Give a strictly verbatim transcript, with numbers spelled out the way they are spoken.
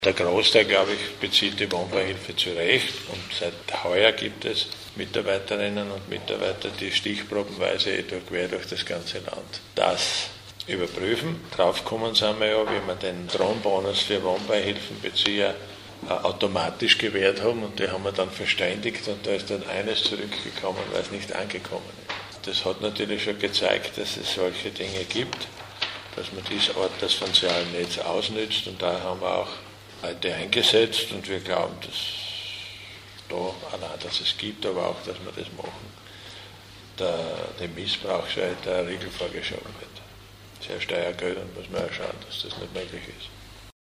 Der Großteil, glaube ich, bezieht die Wohnbeihilfe zurecht und seit heuer gibt es Mitarbeiterinnen und Mitarbeiter, die stichprobenweise quer durch das ganze Land das überprüfen. Draufgekommen sind wir ja, wie wir den Thronbonus für Wohnbeihilfenbezieher automatisch gewährt haben und die haben wir dann verständigt und da ist dann eines zurückgekommen, weil es nicht angekommen ist. Das hat natürlich schon gezeigt, dass es solche Dinge gibt, dass man diese Art des sozialen Netz ausnützt und da haben wir auch Leute eingesetzt und wir glauben, dass da, allein, dass es gibt, aber auch, dass wir das machen, der, dem Missbrauch schon der Riegel vorgeschoben wird. Sehr Steuergeldern muss man ja schauen, dass das nicht möglich ist.